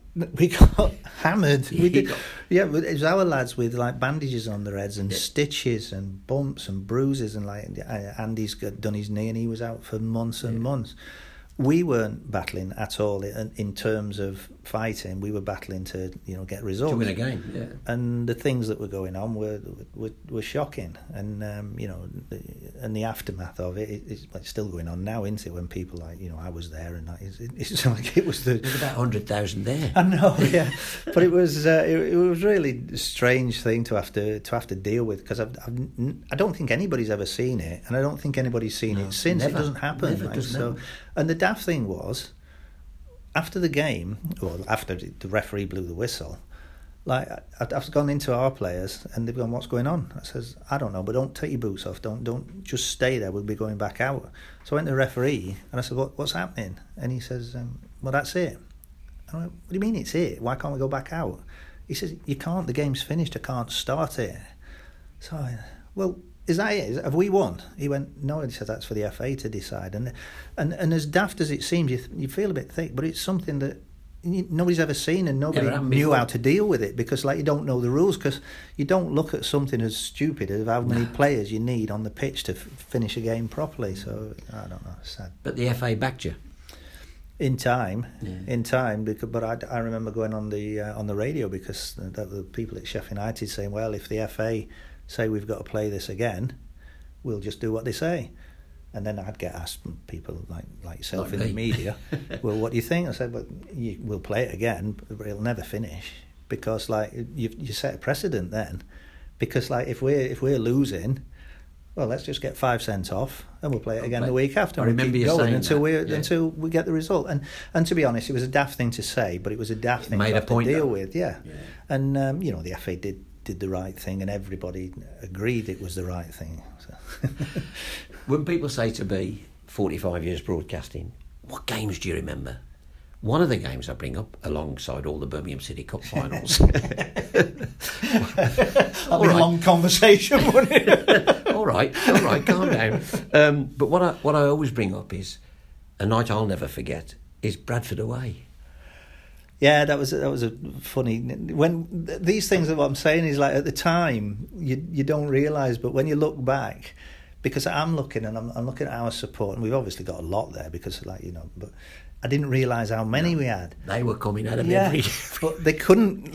hammered. It was our lads with like bandages on their heads and stitches and bumps and bruises, and like Andy's done his knee and he was out for months and months. We weren't battling at all in terms of fighting. We were battling to, you know, get results. To win a game, yeah. And the things that were going on were shocking. And, you know, and the aftermath of it's still going on now, isn't it? When people, like, you know, I was there, and it's like it was There's about 100,000 there. I know, yeah. But it was really a strange thing to have to deal with, because I don't think anybody's ever seen it, and I don't think anybody's seen it since. Never. It doesn't happen. Never, does so. never. And the daft thing was, after the game, or after the referee blew the whistle, like, I've gone into our players and they've gone, "What's going on?" I says, "I don't know, but don't take your boots off. Don't just stay there. We'll be going back out." So I went to the referee and I said, "What's happening?" And he says, "Well, that's it." And I went, "What do you mean it's it? Why can't we go back out?" He says, "You can't. The game's finished. I can't start it." So I, well, is that it? Have we won? He went, "No." He said, "That's for the FA to decide." And as daft as it seems, you feel a bit thick, but it's something that nobody's ever seen, and nobody knew how to deal with it, because like you don't know the rules, because you don't look at something as stupid as how many players you need on the pitch to finish a game properly. So I don't know, it's sad. But the FA backed you in time, but I remember going on the radio, because the people at Sheffield United saying, well, if the FA say we've got to play this again, we'll just do what they say. And then I'd get asked, people like yourself in the media, well, what do you think? I said, well, we'll play it again, but it'll never finish, because like you set a precedent then. Because like if we're losing, well, let's just get 5 cents off, and we'll play it again the week after. I remember you saying until we get the result. And to be honest, it was a daft thing to say, but it was a daft thing to deal with. Yeah. And the FA did the right thing, and everybody agreed it was the right thing. So. When people say to me, 45 years broadcasting, what games do you remember? One of the games I bring up, alongside all the Birmingham City Cup finals. That'd be a long conversation, wouldn't it? all right, calm down. But what I always bring up is a night I'll never forget is Bradford away. Yeah, that was a funny. When these things are what I'm saying is like at the time you don't realise, but when you look back, because I'm looking and I'm looking at our support, and we've obviously got a lot there because but I didn't realise how many we had. They were coming out of every. But they couldn't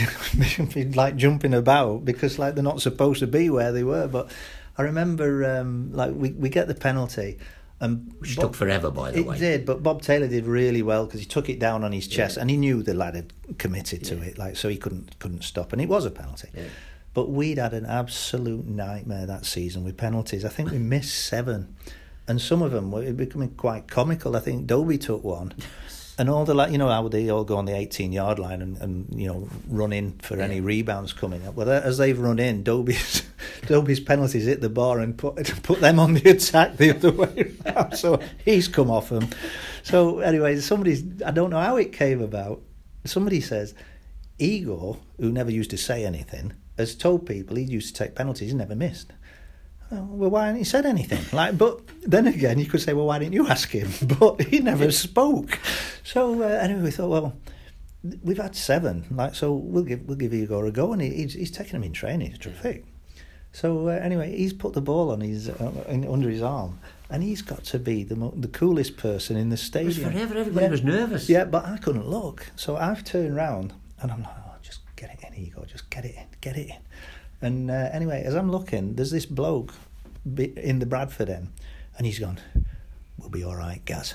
be jumping about, because like they're not supposed to be where they were. But I remember we get the penalty. Which took forever, by the way. It did, but Bob Taylor did really well, because he took it down on his chest, and he knew the lad had committed to it, so he couldn't stop, and it was a penalty. Yeah. But we'd had an absolute nightmare that season with penalties. I think we missed 7, and some of them were becoming quite comical. I think Dobie took one. And all how they all go on the 18-yard line and run in for any rebounds coming up. Well, as they've run in, Dobie's penalties hit the bar and put them on the attack the other way around. So he's come off them. So anyway, I don't know how it came about. Somebody says, Igor, who never used to say anything, has told people he used to take penalties, he never missed. Well, why hadn't he said anything? But then again, you could say, well, why didn't you ask him? But he never spoke. So anyway, we thought, well, we've had 7, so we'll give Igor a go, and he's taken him in training. It's terrific. So anyway, he's put the ball on under his arm, and he's got to be the coolest person in the stadium. Everybody was nervous. Yeah, but I couldn't look, so I've turned round and I'm like, just get it in, Igor, just get it in. And anyway, as I'm looking, there's this bloke in the Bradford end, and he's gone, we'll be all right, Gaz.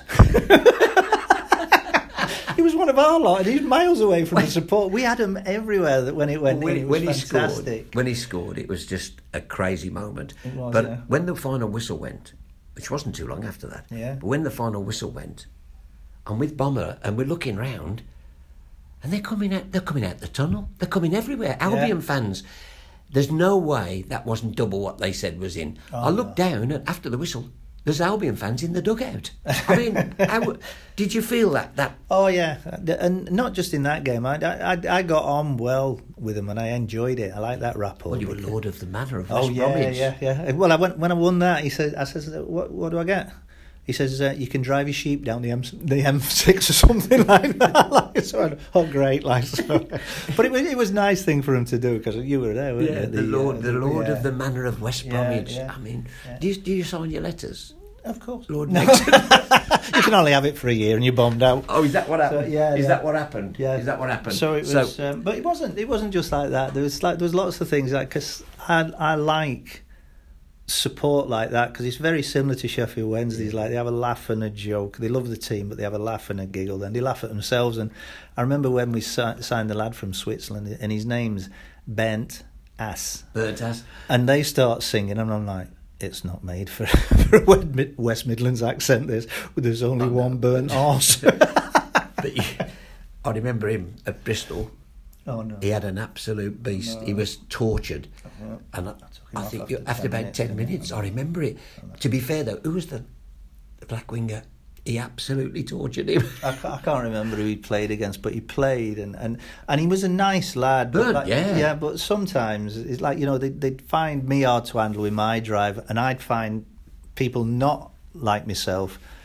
He was one of our lot, and he's miles away from the support. We had him everywhere that when it went in. It was fantastic. When he scored, it was just a crazy moment. It was, but when the final whistle went, which wasn't too long after that, but when the final whistle went, I'm with Bomber, and we're looking round, and they're coming out the tunnel. They're coming everywhere. Albion fans. There's no way that wasn't double what they said was in. I looked down, and after the whistle, there's Albion fans in the dugout. I mean, did you feel that? Oh, yeah. And not just in that game. I got on well with them, and I enjoyed it. I like that rapport. Well, you were Lord of the Manor of West Bromwich. Oh, yeah. Well, when I won that, I said, what do I get? He says, you can drive your sheep down the M6 or something like that. So, great. But it was a nice thing for him to do, because you were there, weren't you? The Lord of the Manor of West Bromwich. Yeah. I mean, do you sign your letters? Of course. Lord Nixon. You can only have it for a year and you're bombed out. Oh, is that what happened? So, is that what happened? Yeah. Is that what happened? So it was, but it wasn't just like that. There was lots of things, because I like support like that, because it's very similar to Sheffield Wednesdays. Like, they have a laugh and a joke. They love the team, but they have a laugh and a giggle. Then they laugh at themselves. And I remember when we signed the lad from Switzerland, and his name's Bernd Ass. And they start singing, and I'm like, it's not made for a West Midlands accent, there's only one burnt arse. But I remember him at Bristol. Oh, no. He had an absolute beast. No. He was tortured. And I think after about 10 minutes, I remember it. To be fair, though, who was the black winger? He absolutely tortured him. I can't remember who he played against, but he played, and he was a nice lad. But yeah, but sometimes it's like, they'd find me hard to handle with my drive, and I'd find people not like myself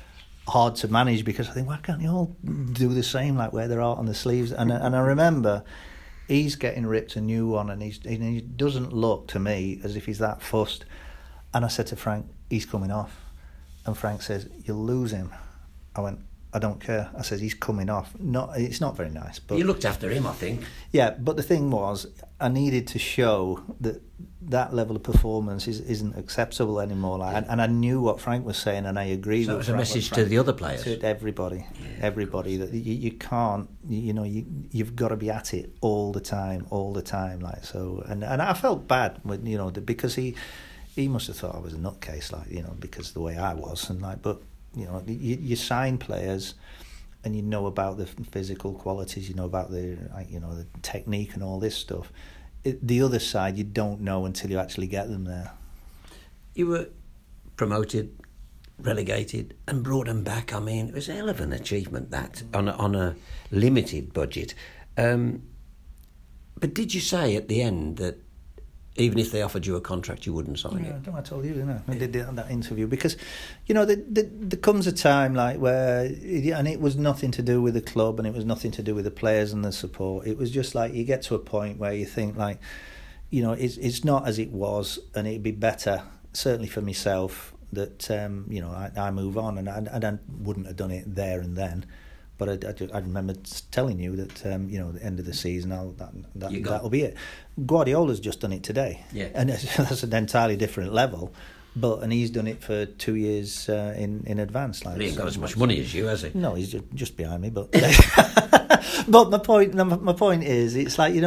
hard to manage, because I think, why can't you all do the same, like wear their art on the sleeves? And I remember he's getting ripped a new one, and he doesn't look to me as if he's that fussed. And I said to Frank, he's coming off. And Frank says, you'll lose him. I went, I don't care. I said, he's coming off. It's not very nice. But you looked after him, I think. Yeah, but the thing was, I needed to show that level of performance isn't acceptable anymore. And I knew what Frank was saying, and I agreed with Frank. So it was a message to the other players? To everybody, that you can't, you've got to be at it all the time, like so. And I felt bad when, because he must have thought I was a nutcase, like, because of the way I was, and like, but. You sign players, and you know about the physical qualities, you know about the technique and all this stuff. The other side, you don't know until you actually get them there. You were promoted, relegated, and brought them back. I mean, it was a hell of an achievement, that, on a limited budget. But did you say at the end that even if they offered you a contract, you wouldn't sign it? I told you, didn't I? I did it on that interview, because, there comes a time like where, and it was nothing to do with the club, and it was nothing to do with the players and the support. It was just like, you get to a point where you think like, it's not as it was, and it'd be better, certainly for myself, that I move on, and I wouldn't have done it there and then. But I remember telling you that, at the end of the season, that'll be it. Guardiola's just done it today. Yeah. And that's an entirely different level. And he's done it for 2 years in advance. Like, he ain't got as much money as you, has he? No, he's just behind me. But but my point is, it's like,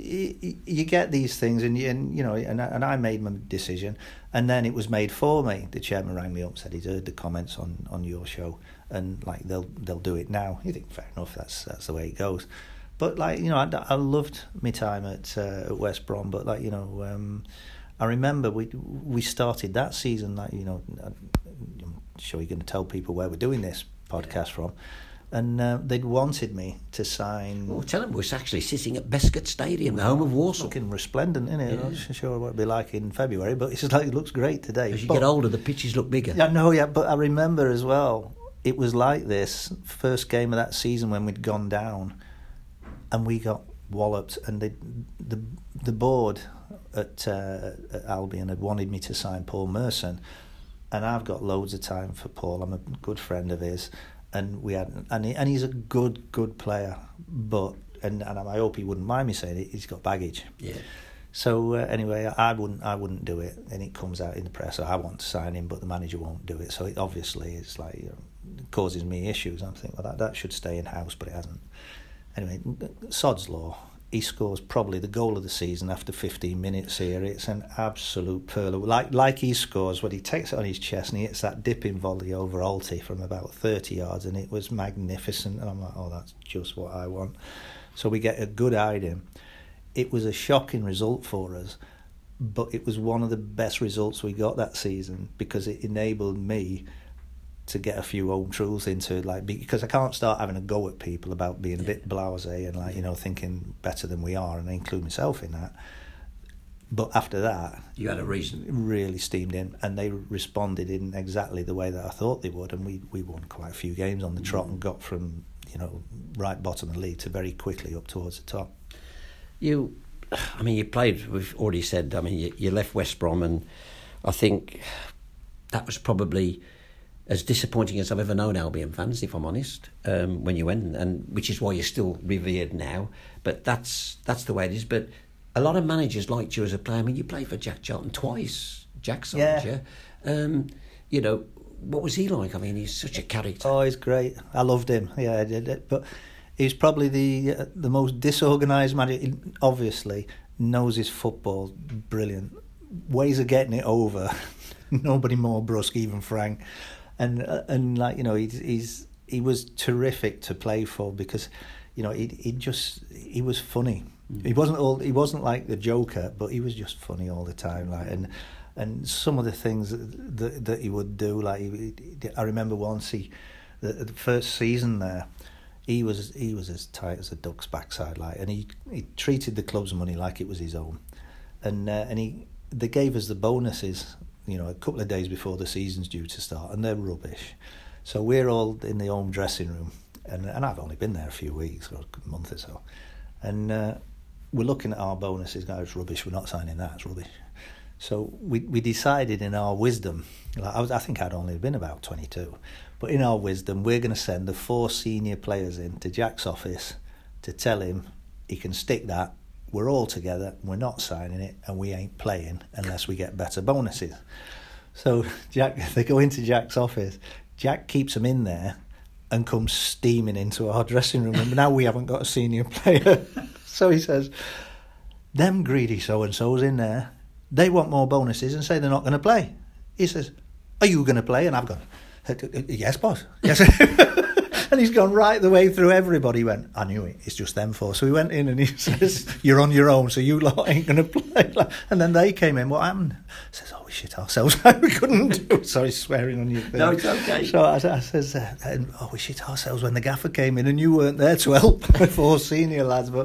you get these things, and I made my decision, and then it was made for me. The chairman rang me up, said he'd heard the comments on your show, and like they'll do it now. You think, fair enough, that's the way it goes. But like, I loved my time at West Brom, but like, I remember we started that season, like, I'm sure you're going to tell people where we're doing this podcast from, and they'd wanted me to sign. Well, tell them we're actually sitting at Bescot Stadium, the home of Walsall. Looking resplendent, isn't it? Yeah. I'm not sure what it'll be like in February, but it's just like, it looks great today. As you get older, the pitches look bigger. Yeah, no, yeah, but I remember as well, it was like this first game of that season when we'd gone down, and we got walloped, and the board at Albion had wanted me to sign Paul Merson, and I've got loads of time for Paul. I'm a good friend of his, and he's a good player, but and I hope he wouldn't mind me saying it, he's got baggage. Yeah. So anyway, I wouldn't do it, and it comes out in the press. So I want to sign him, but the manager won't do it. So it obviously it's like, it causes me issues. I'm thinking, well, that should stay in house, but it hasn't. Anyway, sod's law. He scores probably the goal of the season after 15 minutes here. It's an absolute pearl. Like he scores when he takes it on his chest and he hits that dipping volley over Alty from about 30 yards, and it was magnificent. And I'm like, oh, that's just what I want. So we get a good eye at him. It was a shocking result for us, but it was one of the best results we got that season, because it enabled me to get a few home truths into, like, because I can't start having a go at people about being a bit blasé and like, thinking better than we are, and I include myself in that. But after that, you had a reason. Really steamed in, and they responded in exactly the way that I thought they would, and we won quite a few games on the trot and got from right bottom of the league to very quickly up towards the top. You played. We've already said. You left West Brom, and I think that was probably as disappointing as I've ever known Albion fans, if I'm honest, when you went, and which is why you're still revered now. But that's the way it is. But a lot of managers liked you as a player. You played for Jack Charlton twice. Jack signed you. What was he like? He's such a character. Oh, he's great. I loved him. Yeah, I did it. But he's probably the most disorganised manager. He obviously knows his football brilliant. Ways of getting it over. Nobody more brusque, even Frank. And like, he was terrific to play for, because he was funny. He wasn't like the Joker, but he was just funny all the time. Like, and some of the things that he would do, like I remember once the first season there, he was as tight as a duck's backside, like, and he treated the club's money like it was his own, and they gave us the bonuses, a couple of days before the season's due to start, and they're rubbish. So we're all in the home dressing room, and I've only been there a few weeks or a month or so, and we're looking at our bonuses. Now it's rubbish. We're not signing that. It's rubbish. So we decided in our wisdom. I think I'd only been about 22, but in our wisdom, we're going to send the 4 senior players in to Jack's office to tell him he can stick that. We're all together. We're not signing it, and we ain't playing unless we get better bonuses. So they go into Jack's office. Jack keeps them in there and comes steaming into our dressing room. And now we haven't got a senior player. So he says, them greedy so-and-so's in there, they want more bonuses and say they're not going to play. He says, are you going to play? And I've gone, yes, boss. Yes. And he's gone right the way through everybody. He went, I knew it, it's just them 4. So we went in and he says, you're on your own, so you lot ain't going to play. And then they came in, what happened? I says, oh, we shit ourselves. We couldn't do it. Sorry, swearing on you. No, it's okay. So I says, we shit ourselves when the gaffer came in and you weren't there to help the 4 senior lads. But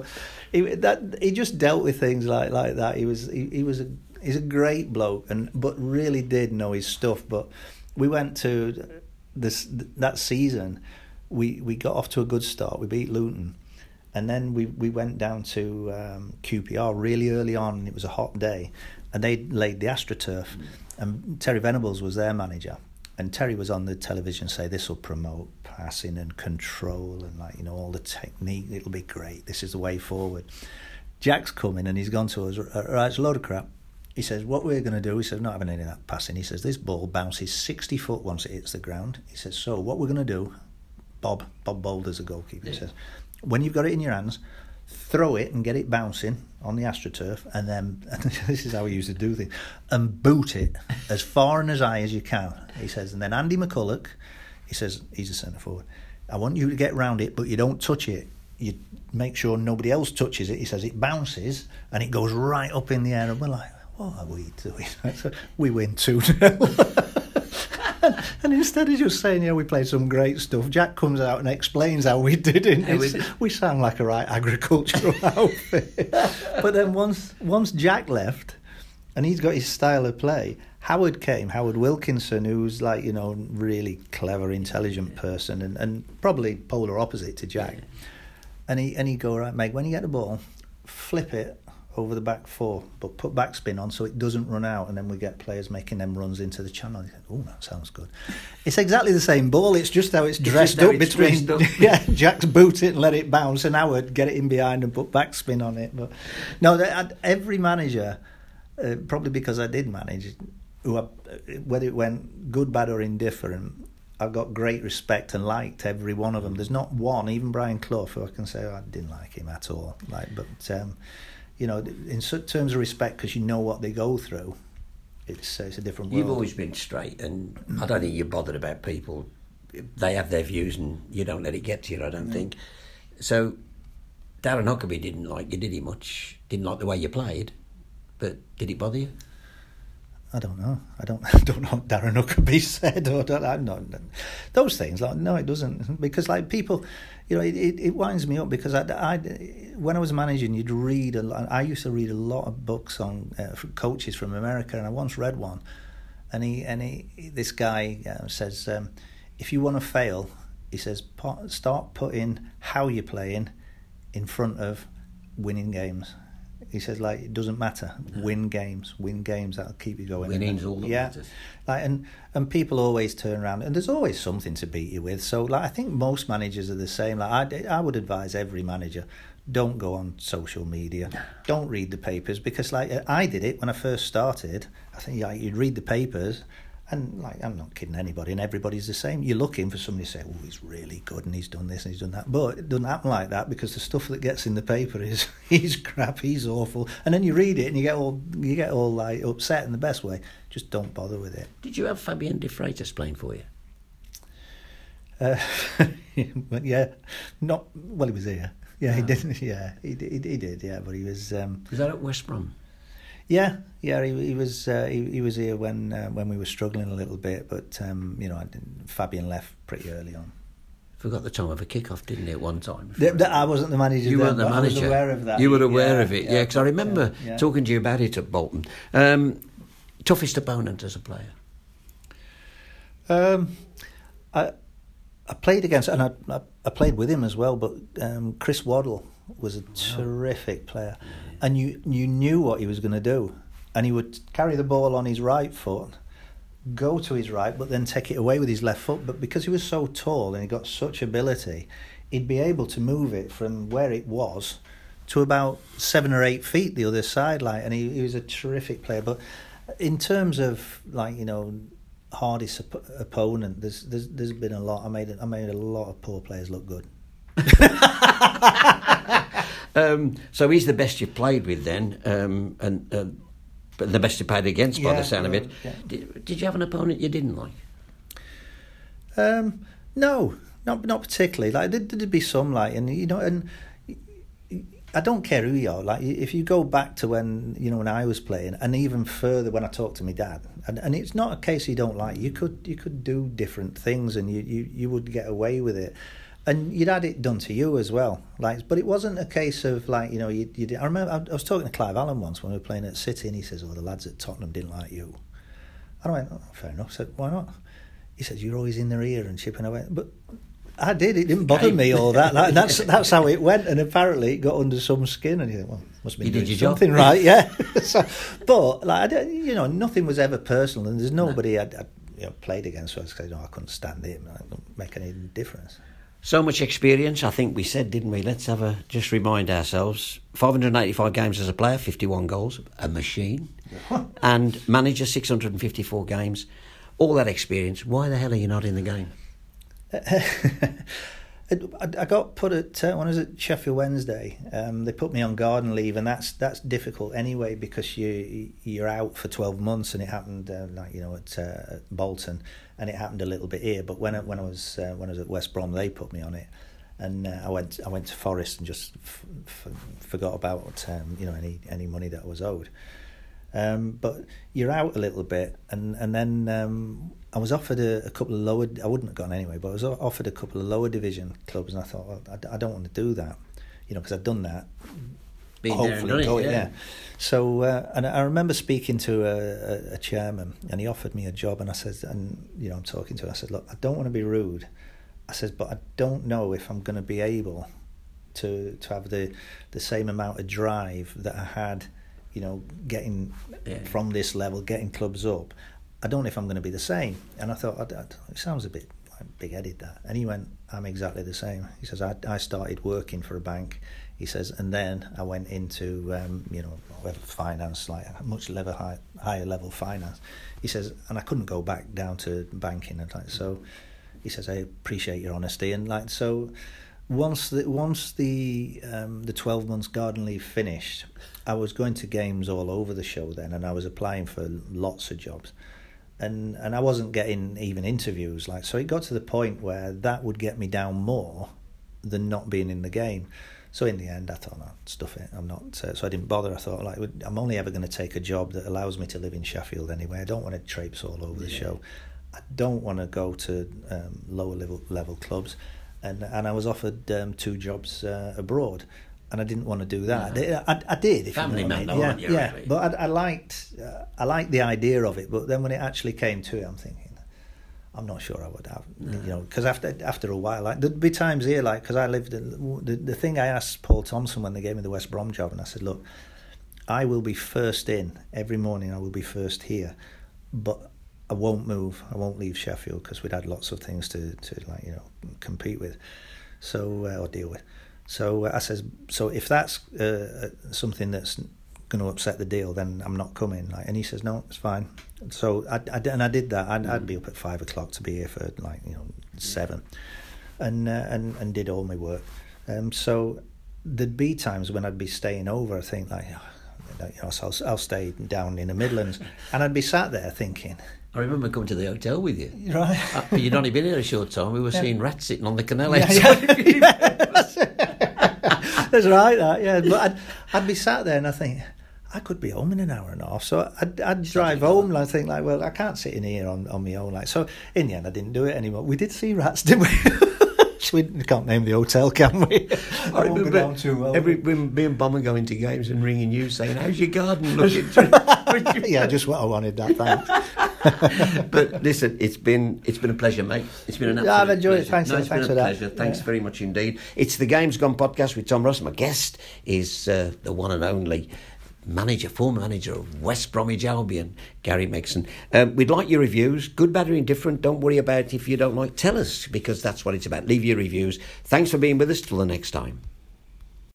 he just dealt with things like that. He's a great bloke, but really did know his stuff. But we went to that season. We got off to a good start. We beat Luton, and then we went down to QPR really early on. And it was a hot day, and they laid the AstroTurf, and Terry Venables was their manager. And Terry was on the television say this will promote passing and control and all the technique. It'll be great. This is the way forward. Jack's coming and he's gone to us. Right, it's a load of crap. He says, what we're going to do, he says, not having any of that passing. He says, this ball bounces 60 foot once it hits the ground. He says, so what we're going to do, Bob Boulder's a goalkeeper, he says, when you've got it in your hands, throw it and get it bouncing on the AstroTurf, and then, this is how he used to do things, and boot it as far and as high as you can. He says, and then Andy McCulloch, he says, he's a centre forward, I want you to get round it, but you don't touch it. You make sure nobody else touches it. He says, it bounces, and it goes right up in the air, and we're like, what are we doing? So we win 2-0. And instead of just saying, we played some great stuff, Jack comes out and explains how we did it. We sound like a right agricultural outfit. But then once Jack left, and he's got his style of play, Howard Wilkinson, who's really clever, intelligent person, and probably polar opposite to Jack. And he'd go, right, mate, when you get the ball, flip it over the back 4, but put backspin on so it doesn't run out, and then we get players making them runs into the channel. He said, oh, that sounds good. It's exactly the same ball, it's just how it's dressed up between Jack's boot it and let it bounce, and Howard get it in behind and put backspin on it. But no, every manager, probably because I did manage, whether it went good, bad or indifferent, I've got great respect and liked every one of them. There's not one, even Brian Clough, who I can say I didn't like him at all. In terms of respect, because you know what they go through, it's a different world. You've always been straight, and I don't think you're bothered about people. They have their views, and you don't let it get to you, I don't think. So Darren Huckerby didn't like you, did he, much? Didn't like the way you played, but did it bother you? I don't know. I don't know what Darren Huckerby said. I'm not those things. No, it doesn't. Because people, it winds me up because I when I was managing, you'd read I used to read a lot of books on coaches from America, and I once read one, and this guy says, if you want to fail, he says, start putting how you're playing in front of winning games. He says, it doesn't matter. No. Win games. That'll keep you going. Winning's all that matters. And people always turn around, and there's always something to beat you with. So, I think most managers are the same. I would advise every manager, don't go on social media. Don't read the papers, because, I did it when I first started. I think, you'd read the papers, and, I'm not kidding anybody, and everybody's the same. You're looking for somebody to say, oh, he's really good, and he's done this, and he's done that. But it doesn't happen like that, because the stuff that gets in the paper is, he's crap, he's awful. And then you read it, and you get all upset in the best way. Just don't bother with it. Did you have Fabien de Freitas playing for you? But yeah, not, well, he was here. Yeah, he didn't, yeah, he did, yeah, but he was... Was that at West Brom? Yeah, he was here when we were struggling a little bit, but Fabien left pretty early on. Forgot the time of a kick-off, didn't he, at one time? I wasn't the manager. You weren't the manager. I was aware of that. You were aware of it, yeah, because I remember talking to you about it at Bolton. Toughest opponent as a player? I played against, and I played with him as well, but Chris Waddle was a terrific player. And you knew what he was going to do. And he would carry the ball on his right foot, go to his right, but then take it away with his left foot. But because he was so tall and he got such ability, he'd be able to move it from where it was to about 7 or 8 feet the other side. And he was a terrific player. But in terms of, hardest opponent, there's been a lot. I made a lot of poor players look good. So he's the best you've played with then, but the best you played against by the sound of it. Yeah. Did you have an opponent you didn't like? No, not particularly. There'd be some and I don't care who you are. If you go back to when I was playing, and even further when I talked to my dad, and it's not a case you don't like. You could do different things, and you would get away with it. And you'd had it done to you as well, but it wasn't a case of I remember I was talking to Clive Allen once when we were playing at City, and he says, "Oh, the lads at Tottenham didn't like you." And I went, "Oh, fair enough." I said, "Why not?" He says, "You're always in their ear and chipping away." But I did. It didn't bother me all that. That's how it went, and apparently it got under some skin. And you think, well, must be doing something right, yeah. But nothing was ever personal, and there's nobody I'd played against who I said, "No, I couldn't stand him." It don't make any difference. So much experience, I think we said, didn't we? Let's just remind ourselves. 585 games as a player, 51 goals, a machine. And manager, 654 games. All that experience. Why the hell are you not in the game? I got put at, when I was at Sheffield Wednesday, they put me on garden leave, and that's difficult anyway because you're out for 12 months, and it happened at Bolton, and it happened a little bit here. But when I was at West Brom, they put me on it, and I went to Forest and just forgot about any money that I was owed. But you're out a little bit, and then I was offered a couple of lower. I wouldn't have gone anyway, but I was offered a couple of lower division clubs, and I thought, well, I don't want to do that, because I've done that. Hopefully, go it, yeah. So, and I remember speaking to a chairman, and he offered me a job, and I said, I'm talking to him. I said, look, I don't want to be rude. I said, but I don't know if I'm going to be able to have the same amount of drive that I had. Getting from this level, getting clubs up, I don't know if I'm going to be the same. And I thought, it sounds a bit big-headed, that. And he went, I'm exactly the same. He says, I started working for a bank. He says, and then I went into, finance, much higher level finance. He says, and I couldn't go back down to banking. And so he says, I appreciate your honesty. And so once the 12 months garden leave finished, I was going to games all over the show then, and I was applying for lots of jobs, and I wasn't getting even interviews. So it got to the point where that would get me down more than not being in the game. So in the end, I thought, no, stuff it. I'm not. So I didn't bother. I thought, I'm only ever going to take a job that allows me to live in Sheffield anyway. I don't want to traipse all over the show. I don't want to go to lower level clubs. And I was offered 2 jobs abroad, and I didn't want to do that. No. I did. If family you know man, what I mean. Yeah. Really. But I liked the idea of it. But then when it actually came to it, I'm thinking, I'm not sure I would have, because after a while, there'd be times here, because I lived. The thing I asked Paul Thompson when they gave me the West Brom job, and I said, look, I will be first in every morning. I will be first here, but I won't move. I won't leave Sheffield because we'd had lots of things to compete with, or deal with. So I says, so if that's something that's going to upset the deal, then I'm not coming. And he says, no, it's fine. So I did that. I'd be up at 5 o'clock to be here for 7, and did all my work. So there'd be times when I'd be staying over. I think so I'll stay down in the Midlands, and I'd be sat there thinking. I remember coming to the hotel with you. Right. But you'd only been here a short time. We were seeing rats sitting on the canal. That's right, that, yeah. But I'd be sat there and I think, I could be home in an hour and a half. So I'd drive home and I think, well, I can't sit in here on my own. So in the end, I didn't do it anymore. We did see rats, didn't we? We can't name the hotel, can we? I remember me and Bomber going to games and ringing you saying, how's your garden looking? Yeah, just what I wanted, that, thanks. But listen, it's been a pleasure, mate. It's been an absolute I've enjoyed pleasure. it. Thanks It's for been a that. pleasure. Thanks very much indeed. It's the Games Gone podcast with Tom Ross. My guest is the one and only former manager of West Bromwich Albion, Gary Megson. We'd like your reviews, good, bad or indifferent. Don't worry about if you don't like. Tell us, because that's what it's about. Leave your reviews. Thanks for being with us. Till the next time.